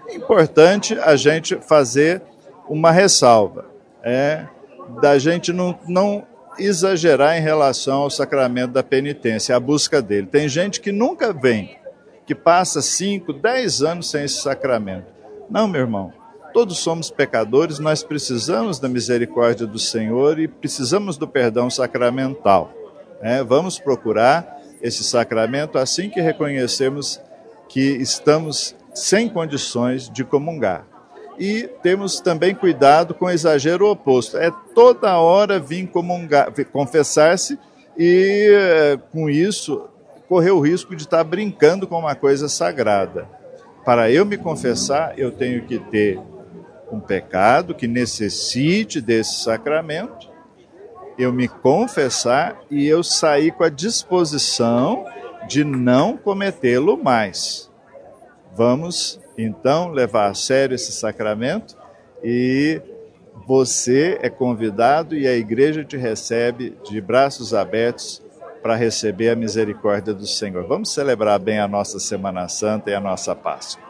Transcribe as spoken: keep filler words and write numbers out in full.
Importante a gente fazer uma ressalva, é da gente não, não exagerar em relação ao sacramento da penitência, a busca dele. Tem gente que nunca vem, que passa cinco, dez anos sem esse sacramento. Não, meu irmão, todos somos pecadores, nós precisamos da misericórdia do Senhor e precisamos do perdão sacramental. É, vamos procurar esse sacramento assim que reconhecermos que estamos sem condições de comungar. E temos também cuidado com o exagero oposto. É toda hora vir comungar, confessar-se e, com isso, correr o risco de estar brincando com uma coisa sagrada. Para eu me confessar, eu tenho que ter um pecado que necessite desse sacramento, eu me confessar e eu sair com a disposição de não cometê-lo mais. Vamos, então, levar a sério esse sacramento e você é convidado e a igreja te recebe de braços abertos para receber a misericórdia do Senhor. Vamos celebrar bem a nossa Semana Santa e a nossa Páscoa.